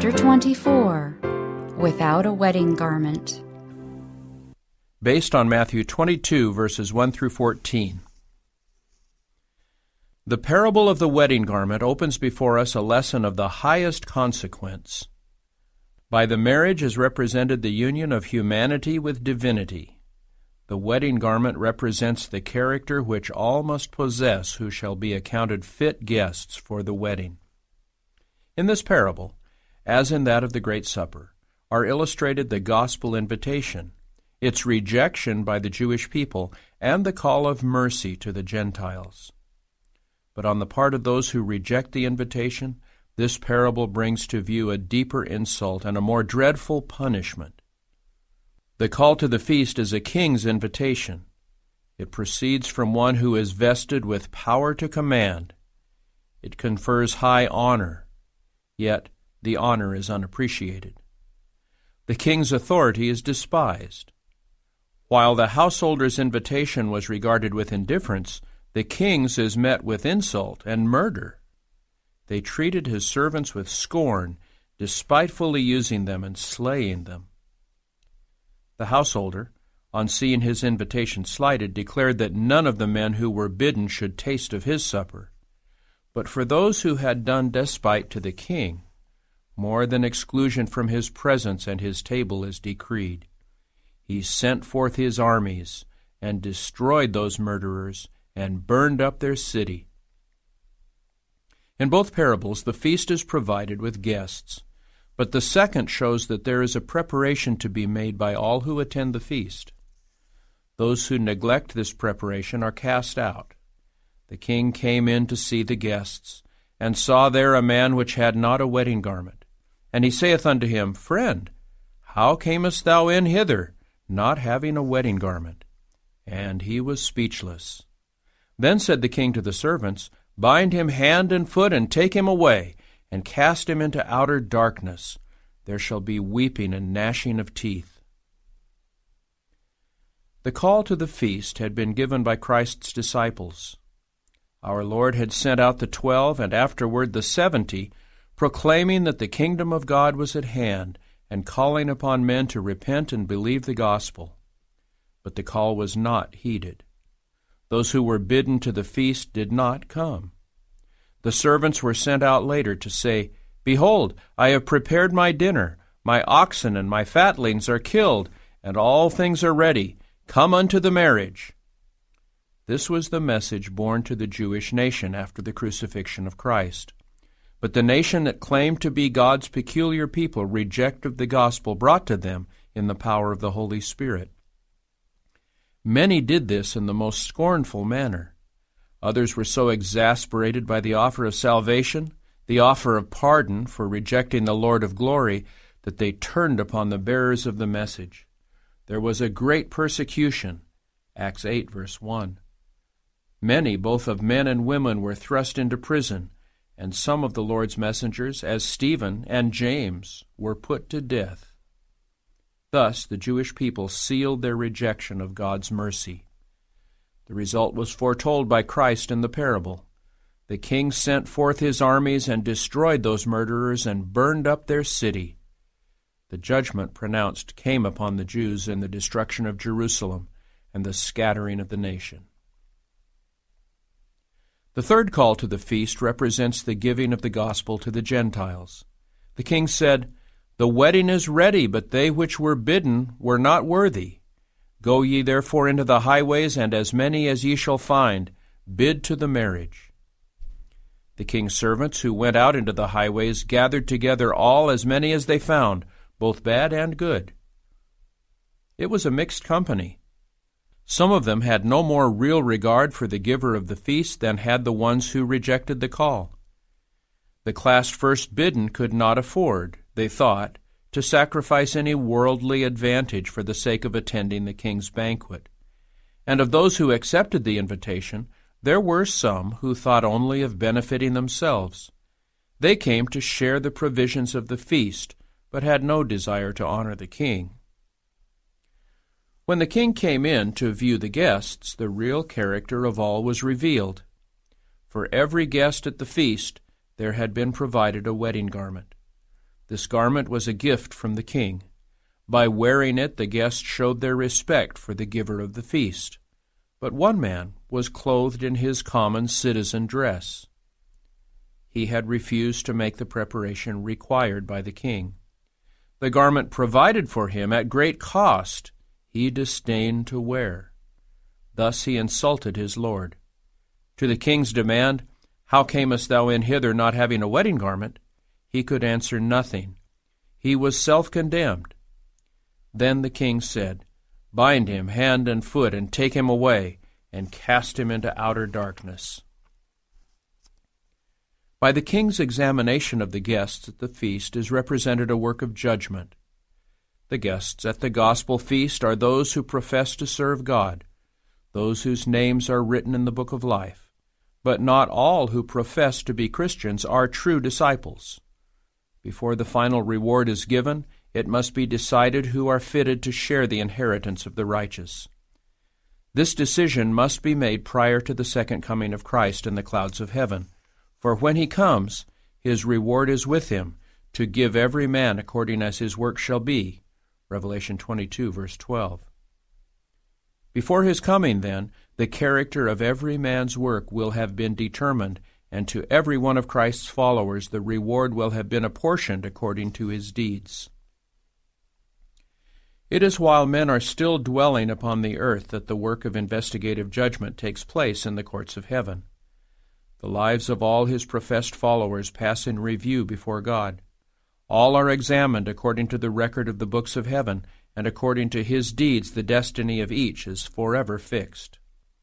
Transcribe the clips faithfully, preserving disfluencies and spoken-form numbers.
Chapter twenty-four, Without a Wedding Garment. Based on Matthew twenty-two, verses one through fourteen. The parable of the wedding garment opens before us a lesson of the highest consequence. By the marriage is represented the union of humanity with divinity. The wedding garment represents the character which all must possess who shall be accounted fit guests for the wedding. In this parable, as in that of the Great Supper, are illustrated the gospel invitation, its rejection by the Jewish people, and the call of mercy to the Gentiles. But on the part of those who reject the invitation, this parable brings to view a deeper insult and a more dreadful punishment. The call to the feast is a king's invitation. It proceeds from one who is vested with power to command. It confers high honor, yet the honor is unappreciated. The king's authority is despised. While the householder's invitation was regarded with indifference, the king's is met with insult and murder. They treated his servants with scorn, despitefully using them and slaying them. The householder, on seeing his invitation slighted, declared that none of the men who were bidden should taste of his supper. But for those who had done despite to the king, more than exclusion from his presence and his table is decreed. He sent forth his armies and destroyed those murderers and burned up their city. In both parables, the feast is provided with guests, but the second shows that there is a preparation to be made by all who attend the feast. Those who neglect this preparation are cast out. The king came in to see the guests, and saw there a man which had not a wedding garment. And he saith unto him, Friend, how camest thou in hither, not having a wedding garment? And he was speechless. Then said the king to the servants, Bind him hand and foot, and take him away, and cast him into outer darkness. There shall be weeping and gnashing of teeth. The call to the feast had been given by Christ's disciples. Our Lord had sent out the twelve, and afterward the seventy, proclaiming that the kingdom of God was at hand, and calling upon men to repent and believe the gospel. But the call was not heeded. Those who were bidden to the feast did not come. The servants were sent out later to say, Behold, I have prepared my dinner. My oxen and my fatlings are killed, and all things are ready. Come unto the marriage. This was the message borne to the Jewish nation after the crucifixion of Christ. But the nation that claimed to be God's peculiar people rejected the gospel brought to them in the power of the Holy Spirit. Many did this in the most scornful manner. Others were so exasperated by the offer of salvation, the offer of pardon for rejecting the Lord of glory, that they turned upon the bearers of the message. There was a great persecution. Acts eight, verse one. Many, both of men and women, were thrust into prison, and some of the Lord's messengers, as Stephen and James, were put to death. Thus the Jewish people sealed their rejection of God's mercy. The result was foretold by Christ in the parable. The king sent forth his armies and destroyed those murderers and burned up their city. The judgment pronounced came upon the Jews in the destruction of Jerusalem and the scattering of the nation. The third call to the feast represents the giving of the gospel to the Gentiles. The king said, The wedding is ready, but they which were bidden were not worthy. Go ye therefore into the highways, and as many as ye shall find, bid to the marriage. The king's servants who went out into the highways gathered together all as many as they found, both bad and good. It was a mixed company. Some of them had no more real regard for the giver of the feast than had the ones who rejected the call. The class first bidden could not afford, they thought, to sacrifice any worldly advantage for the sake of attending the king's banquet. And of those who accepted the invitation, there were some who thought only of benefiting themselves. They came to share the provisions of the feast, but had no desire to honor the king. When the king came in to view the guests, the real character of all was revealed. For every guest at the feast there had been provided a wedding garment. This garment was a gift from the king. By wearing it, the guests showed their respect for the giver of the feast. But one man was clothed in his common citizen dress. He had refused to make the preparation required by the king. The garment provided for him at great cost he disdained to wear. Thus he insulted his lord. To the king's demand, "How camest thou in hither not having a wedding garment?" he could answer nothing. He was self-condemned. Then the king said, "Bind him hand and foot, and take him away, and cast him into outer darkness." By the king's examination of the guests at the feast is represented a work of judgment. The guests at the gospel feast are those who profess to serve God, those whose names are written in the book of life. But not all who profess to be Christians are true disciples. Before the final reward is given, it must be decided who are fitted to share the inheritance of the righteous. This decision must be made prior to the second coming of Christ in the clouds of heaven, for when he comes, his reward is with him, to give every man according as his work shall be. Revelation twenty-two, verse twelve. Before his coming, then, the character of every man's work will have been determined, and to every one of Christ's followers the reward will have been apportioned according to his deeds. It is while men are still dwelling upon the earth that the work of investigative judgment takes place in the courts of heaven. The lives of all his professed followers pass in review before God. All are examined according to the record of the books of heaven, and according to his deeds the destiny of each is forever fixed.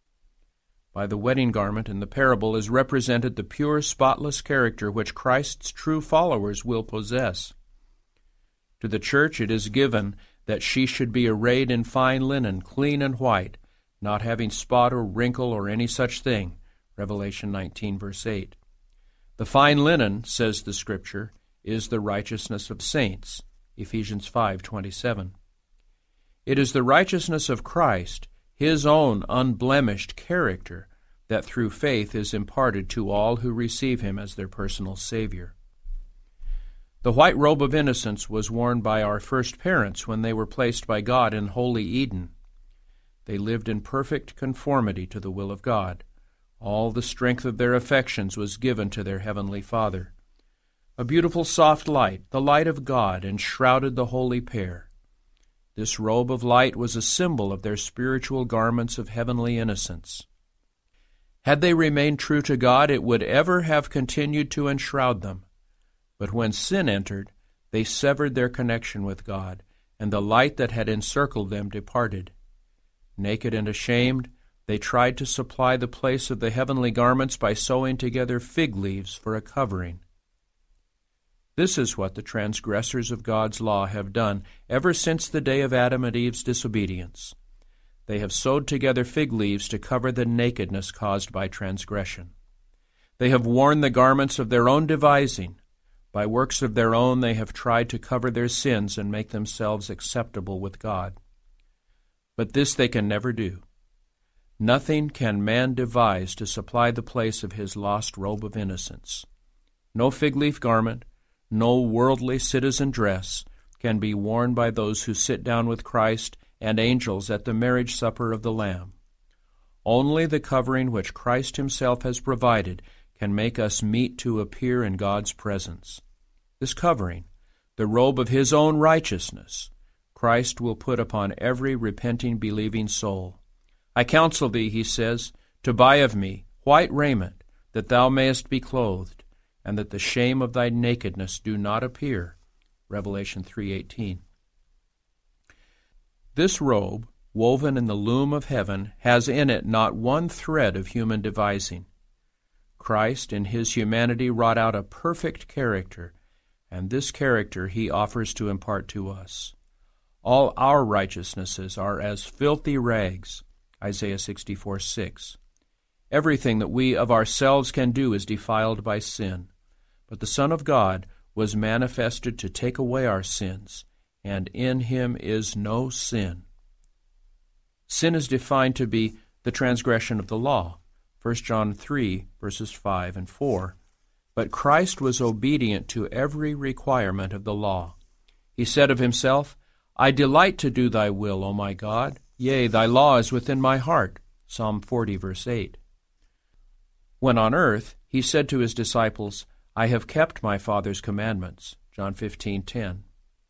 By the wedding garment in the parable is represented the pure, spotless character which Christ's true followers will possess. To the church it is given that she should be arrayed in fine linen, clean and white, not having spot or wrinkle or any such thing. Revelation nineteen, verse eight. The fine linen, says the Scripture, is the righteousness of saints. Ephesians five, twenty-seven. It is the righteousness of Christ, his own unblemished character, that through faith is imparted to all who receive him as their personal Savior. The white robe of innocence was worn by our first parents when they were placed by God in holy Eden. They lived in perfect conformity to the will of God. All the strength of their affections was given to their heavenly Father. A beautiful soft light, the light of God, enshrouded the holy pair. This robe of light was a symbol of their spiritual garments of heavenly innocence. Had they remained true to God, it would ever have continued to enshroud them. But when sin entered, they severed their connection with God, and the light that had encircled them departed. Naked and ashamed, they tried to supply the place of the heavenly garments by sewing together fig leaves for a covering. This is what the transgressors of God's law have done ever since the day of Adam and Eve's disobedience. They have sewed together fig leaves to cover the nakedness caused by transgression. They have worn the garments of their own devising. By works of their own they have tried to cover their sins and make themselves acceptable with God. But this they can never do. Nothing can man devise to supply the place of his lost robe of innocence. No fig leaf garment, no worldly citizen dress can be worn by those who sit down with Christ and angels at the marriage supper of the Lamb. Only the covering which Christ himself has provided can make us meet to appear in God's presence. This covering, the robe of his own righteousness, Christ will put upon every repenting, believing soul. I counsel thee, he says, to buy of me white raiment, that thou mayest be clothed, and that the shame of thy nakedness do not appear. Revelation three eighteen. This robe, woven in the loom of heaven, has in it not one thread of human devising. Christ, in his humanity, wrought out a perfect character, and this character he offers to impart to us. All our righteousnesses are as filthy rags, Isaiah sixty-four six. Everything that we of ourselves can do is defiled by sin. But the Son of God was manifested to take away our sins, and in him is no sin. Sin is defined to be the transgression of the law, First John three, verses five and four. But Christ was obedient to every requirement of the law. He said of himself, I delight to do thy will, O my God. Yea, thy law is within my heart. Psalm forty, verse eight. When on earth, he said to his disciples, I have kept my Father's commandments. John fifteen, ten.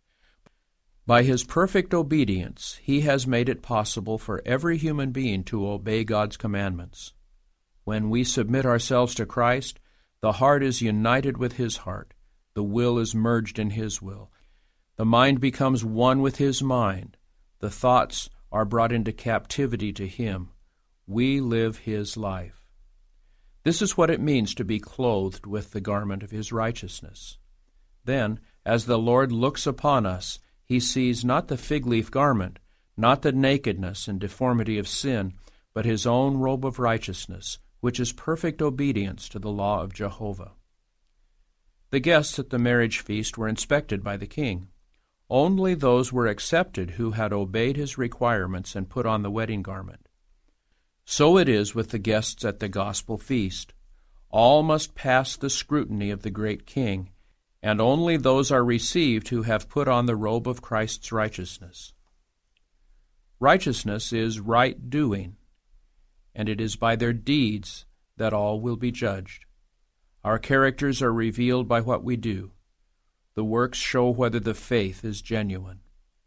By his perfect obedience, he has made it possible for every human being to obey God's commandments. When we submit ourselves to Christ, the heart is united with his heart. The will is merged in his will. The mind becomes one with his mind. The thoughts are brought into captivity to him. We live his life. This is what it means to be clothed with the garment of his righteousness. Then, as the Lord looks upon us, he sees not the fig leaf garment, not the nakedness and deformity of sin, but his own robe of righteousness, which is perfect obedience to the law of Jehovah. The guests at the marriage feast were inspected by the king. Only those were accepted who had obeyed his requirements and put on the wedding garment. So it is with the guests at the gospel feast. All must pass the scrutiny of the great king, and only those are received who have put on the robe of Christ's righteousness. Righteousness is right doing, and it is by their deeds that all will be judged. Our characters are revealed by what we do. The works show whether the faith is genuine.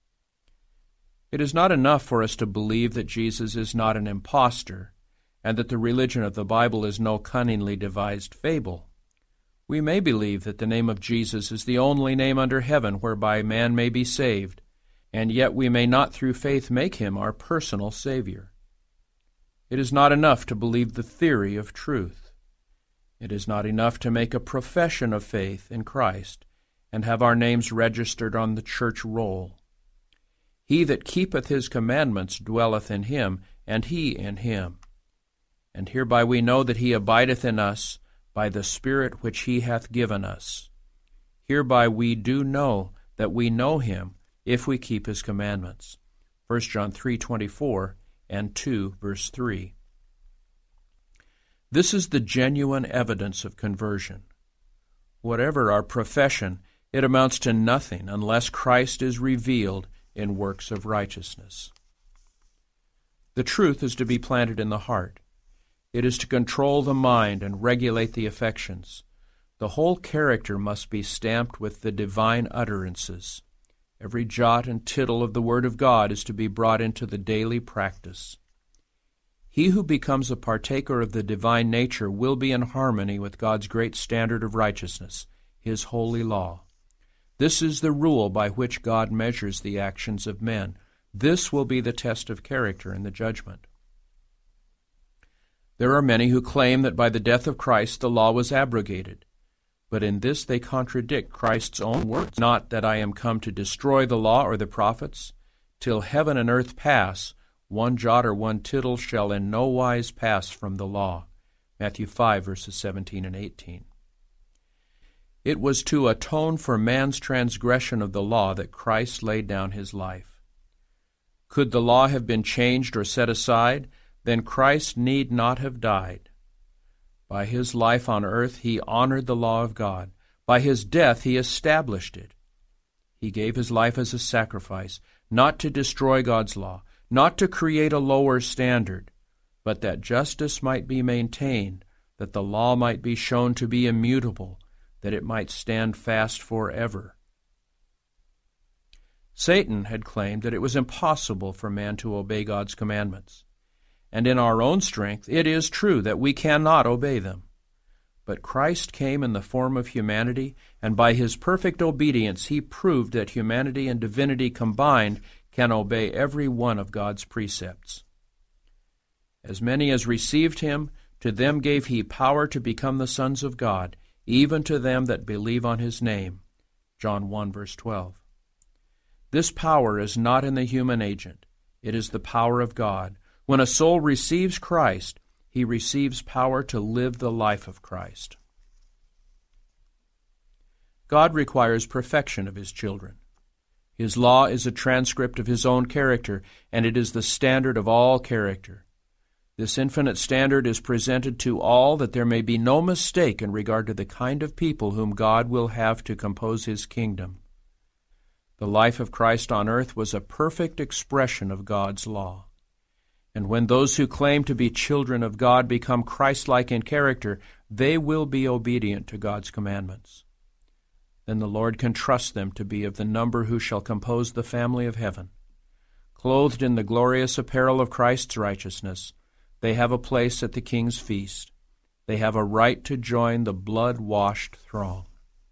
It is not enough for us to believe that Jesus is not an impostor, and that the religion of the Bible is no cunningly devised fable. We may believe that the name of Jesus is the only name under heaven whereby man may be saved, and yet we may not through faith make him our personal Savior. It is not enough to believe the theory of truth. It is not enough to make a profession of faith in Christ and have our names registered on the church roll. He that keepeth his commandments dwelleth in him, and he in him. And hereby we know that he abideth in us by the Spirit which he hath given us. Hereby we do know that we know him, if we keep his commandments. First John three twenty-four and two, verse three. This is the genuine evidence of conversion. Whatever our profession, it amounts to nothing unless Christ is revealed in works of righteousness. The truth is to be planted in the heart. It is to control the mind and regulate the affections. The whole character must be stamped with the divine utterances. Every jot and tittle of the Word of God is to be brought into the daily practice. He who becomes a partaker of the divine nature will be in harmony with God's great standard of righteousness, his holy law. This is the rule by which God measures the actions of men. This will be the test of character in the judgment. There are many who claim that by the death of Christ the law was abrogated. But in this they contradict Christ's own words, not that I am come to destroy the law or the prophets. Till heaven and earth pass, one jot or one tittle shall in no wise pass from the law. Matthew five, verses seventeen and eighteen. It was to atone for man's transgression of the law that Christ laid down his life. Could the law have been changed or set aside, then Christ need not have died. By his life on earth he honored the law of God. By his death he established it. He gave his life as a sacrifice, not to destroy God's law, not to create a lower standard, but that justice might be maintained, that the law might be shown to be immutable, that it might stand fast forever. Satan had claimed that it was impossible for man to obey God's commandments. And in our own strength, it is true that we cannot obey them. But Christ came in the form of humanity, and by his perfect obedience he proved that humanity and divinity combined can obey every one of God's precepts. As many as received him, to them gave he power to become the sons of God, even to them that believe on his name. John one, verse twelve. This power is not in the human agent. It is the power of God. When a soul receives Christ, he receives power to live the life of Christ. God requires perfection of his children. His law is a transcript of his own character, and it is the standard of all character. This infinite standard is presented to all that there may be no mistake in regard to the kind of people whom God will have to compose His kingdom. The life of Christ on earth was a perfect expression of God's law. And when those who claim to be children of God become Christ-like in character, they will be obedient to God's commandments. Then the Lord can trust them to be of the number who shall compose the family of heaven. Clothed in the glorious apparel of Christ's righteousness, they have a place at the King's feast. They have a right to join the blood-washed throng.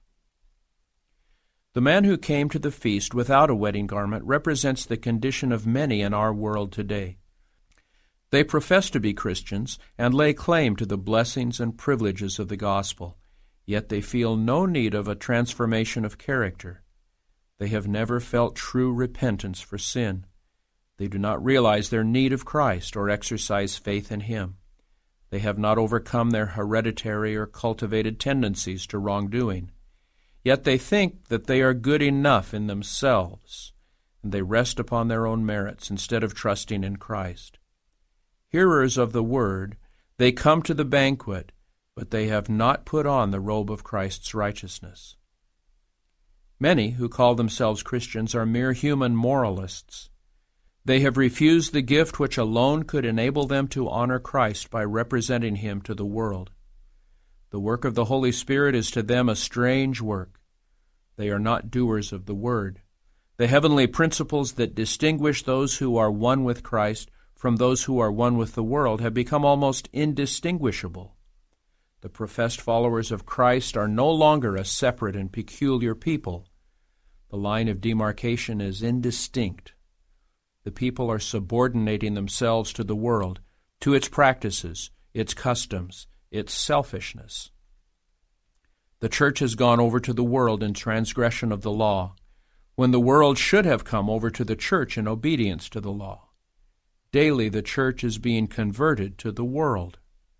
The man who came to the feast without a wedding garment represents the condition of many in our world today. They profess to be Christians and lay claim to the blessings and privileges of the gospel, yet they feel no need of a transformation of character. They have never felt true repentance for sin. They do not realize their need of Christ or exercise faith in Him. They have not overcome their hereditary or cultivated tendencies to wrongdoing. Yet they think that they are good enough in themselves, and they rest upon their own merits instead of trusting in Christ. Hearers of the Word, they come to the banquet, but they have not put on the robe of Christ's righteousness. Many who call themselves Christians are mere human moralists. They have refused the gift which alone could enable them to honor Christ by representing Him to the world. The work of the Holy Spirit is to them a strange work. They are not doers of the Word. The heavenly principles that distinguish those who are one with Christ from those who are one with the world have become almost indistinguishable. The professed followers of Christ are no longer a separate and peculiar people. The line of demarcation is indistinct. The people are subordinating themselves to the world, to its practices, its customs, its selfishness. The church has gone over to the world in transgression of the law, when the world should have come over to the church in obedience to the law. Daily the church is being converted to the world.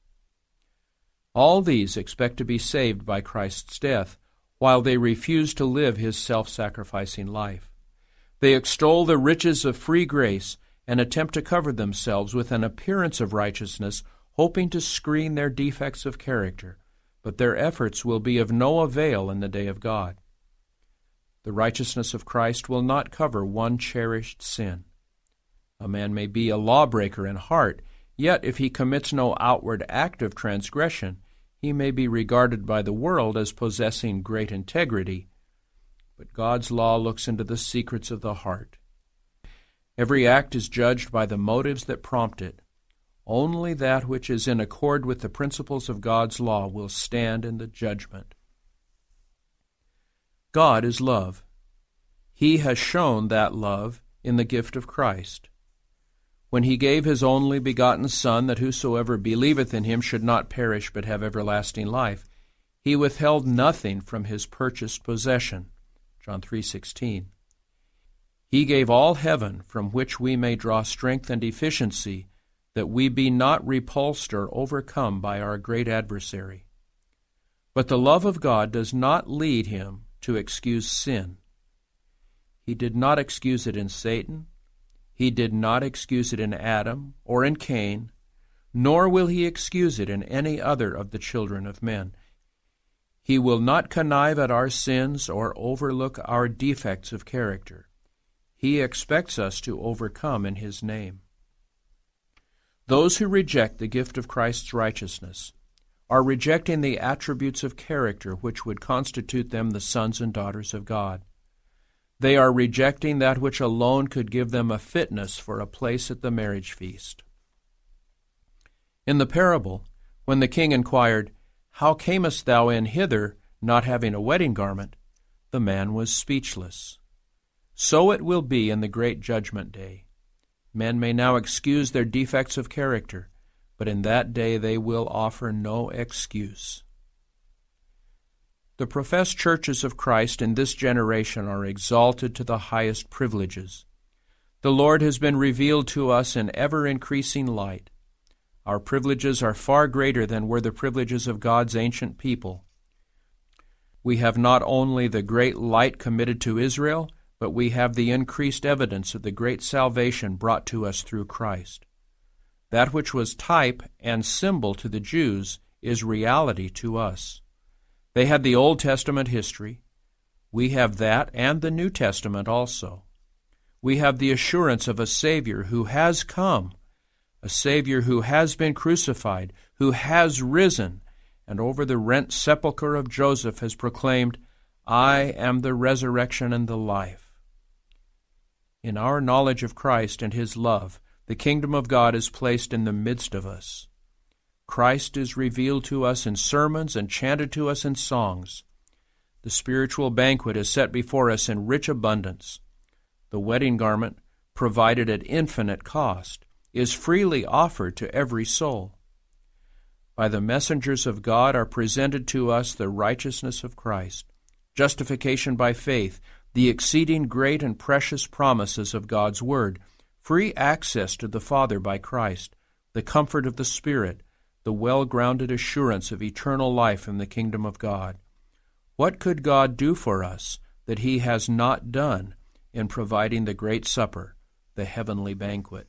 All these expect to be saved by Christ's death, while they refuse to live His self-sacrificing life. They extol the riches of free grace and attempt to cover themselves with an appearance of righteousness, hoping to screen their defects of character, but their efforts will be of no avail in the day of God. The righteousness of Christ will not cover one cherished sin. A man may be a lawbreaker in heart, yet if he commits no outward act of transgression, he may be regarded by the world as possessing great integrity. But God's law looks into the secrets of the heart. Every act is judged by the motives that prompt it. Only that which is in accord with the principles of God's law will stand in the judgment. God is love. He has shown that love in the gift of Christ. When He gave His only begotten Son, that whosoever believeth in Him should not perish but have everlasting life, He withheld nothing from His purchased possession. John three sixteen. He gave all heaven, from which we may draw strength and efficiency, that we be not repulsed or overcome by our great adversary. But the love of God does not lead Him to excuse sin. He did not excuse it in Satan. He did not excuse it in Adam or in Cain, nor will He excuse it in any other of the children of men. He will not connive at our sins or overlook our defects of character. He expects us to overcome in His name. Those who reject the gift of Christ's righteousness are rejecting the attributes of character which would constitute them the sons and daughters of God. They are rejecting that which alone could give them a fitness for a place at the marriage feast. In the parable, when the king inquired, "How camest thou in hither, not having a wedding garment?" the man was speechless. So it will be in the great judgment day. Men may now excuse their defects of character, but in that day they will offer no excuse. The professed churches of Christ in this generation are exalted to the highest privileges. The Lord has been revealed to us in ever-increasing light. Our privileges are far greater than were the privileges of God's ancient people. We have not only the great light committed to Israel, but we have the increased evidence of the great salvation brought to us through Christ. That which was type and symbol to the Jews is reality to us. They had the Old Testament history. We have that and the New Testament also. We have the assurance of a Savior who has come, a Savior who has been crucified, who has risen, and over the rent sepulchre of Joseph has proclaimed, "I am the resurrection and the life." In our knowledge of Christ and His love, the kingdom of God is placed in the midst of us. Christ is revealed to us in sermons and chanted to us in songs. The spiritual banquet is set before us in rich abundance. The wedding garment, provided at infinite cost, is freely offered to every soul. By the messengers of God are presented to us the righteousness of Christ, justification by faith, the exceeding great and precious promises of God's Word, free access to the Father by Christ, the comfort of the Spirit, the well-grounded assurance of eternal life in the kingdom of God. What could God do for us that He has not done in providing the great supper, the heavenly banquet?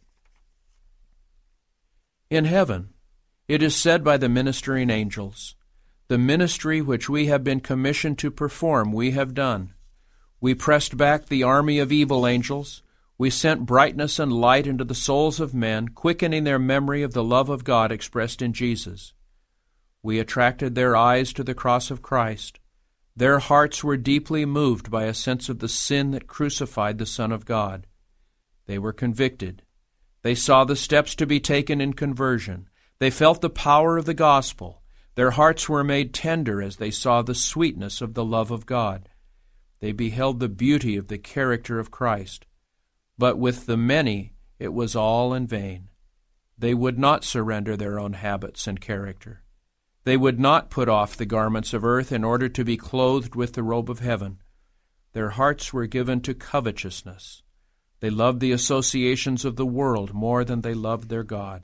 In heaven, it is said by the ministering angels, "The ministry which we have been commissioned to perform we have done. We pressed back the army of evil angels. We sent brightness and light into the souls of men, quickening their memory of the love of God expressed in Jesus. We attracted their eyes to the cross of Christ. Their hearts were deeply moved by a sense of the sin that crucified the Son of God. They were convicted. They saw the steps to be taken in conversion. They felt the power of the gospel. Their hearts were made tender as they saw the sweetness of the love of God. They beheld the beauty of the character of Christ. But with the many it was all in vain. They would not surrender their own habits and character. They would not put off the garments of earth in order to be clothed with the robe of heaven. Their hearts were given to covetousness. They loved the associations of the world more than they loved their God.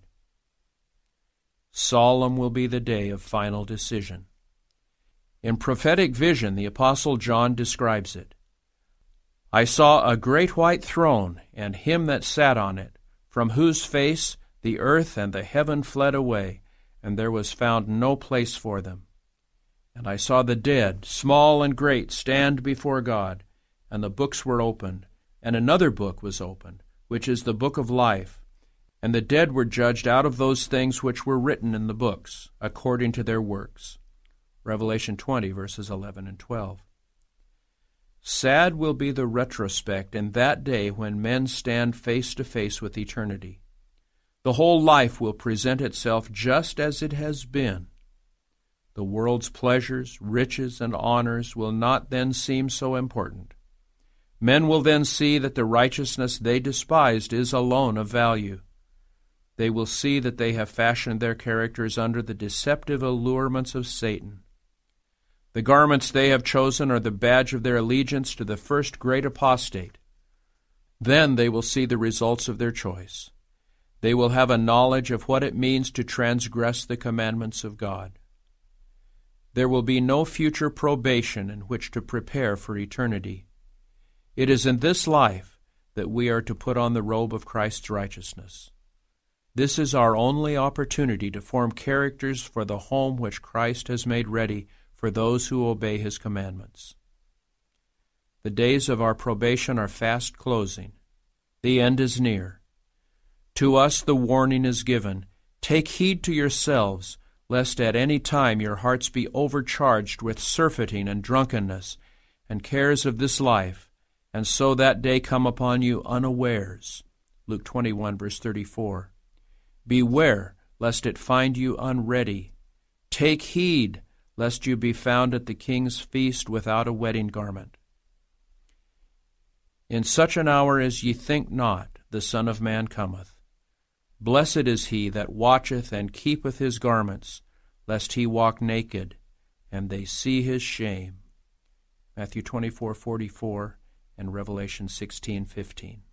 Solemn will be the day of final decision. In prophetic vision, the Apostle John describes it. I saw a great white throne, and him that sat on it, from whose face the earth and the heaven fled away, and there was found no place for them. And I saw the dead, small and great, stand before God, and the books were opened, and another book was opened, which is the book of life. And the dead were judged out of those things which were written in the books, according to their works. Revelation twenty, verses eleven and twelve. Sad will be the retrospect in that day when men stand face to face with eternity. The whole life will present itself just as it has been. The world's pleasures, riches, and honors will not then seem so important. Men will then see that the righteousness they despised is alone of value. They will see that they have fashioned their characters under the deceptive allurements of Satan. The garments they have chosen are the badge of their allegiance to the first great apostate. Then they will see the results of their choice. They will have a knowledge of what it means to transgress the commandments of God. There will be no future probation in which to prepare for eternity. It is in this life that we are to put on the robe of Christ's righteousness. This is our only opportunity to form characters for the home which Christ has made ready for those who obey His commandments. The days of our probation are fast closing. The end is near. To us the warning is given, take heed to yourselves, lest at any time your hearts be overcharged with surfeiting and drunkenness, and cares of this life, and so that day come upon you unawares. Luke twenty-one, verse thirty-four. Beware, lest it find you unready. Take heed, lest you be found at the king's feast without a wedding garment. In such an hour as ye think not, the Son of Man cometh. Blessed is he that watcheth and keepeth his garments, lest he walk naked, and they see his shame. Matthew twenty-four, forty-four, and Revelation sixteen, fifteen.